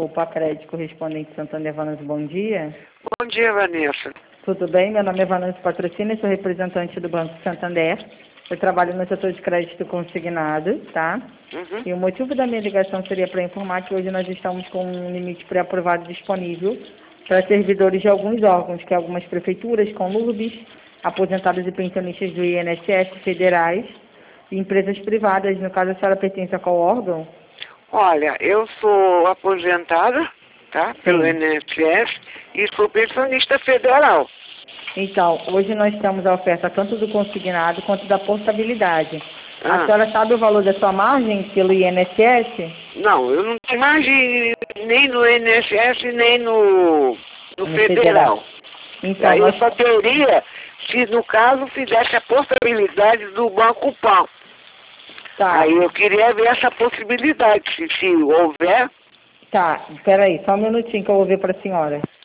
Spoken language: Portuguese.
Poupa Crédito Correspondente Santander. Vanessa, bom dia. Bom dia, Vanessa. Tudo bem? Meu nome é Vanessa Patrocínio, sou representante do Banco Santander. Eu trabalho no setor de crédito consignado, tá? Uhum. E o motivo da minha ligação seria para informar que hoje nós estamos com um limite pré-aprovado disponível para servidores de alguns órgãos, que é algumas prefeituras, conlurbes, aposentados e pensionistas do INSS federais e empresas privadas. No caso, a senhora pertence a qual órgão? Olha, eu sou aposentada, tá? Pelo Sim. INSS e sou pensionista federal. Então, hoje nós temos a oferta tanto do consignado quanto da portabilidade. A senhora sabe o valor da sua margem pelo INSS? Não, eu não tenho margem nem no INSS nem no federal. Então, Aí eu nós... só teria se, no caso, fizesse a portabilidade do Banco Pan. Tá. Aí eu queria ver essa possibilidade, se houver. Tá, peraí, só um minutinho que eu vou ver para a senhora.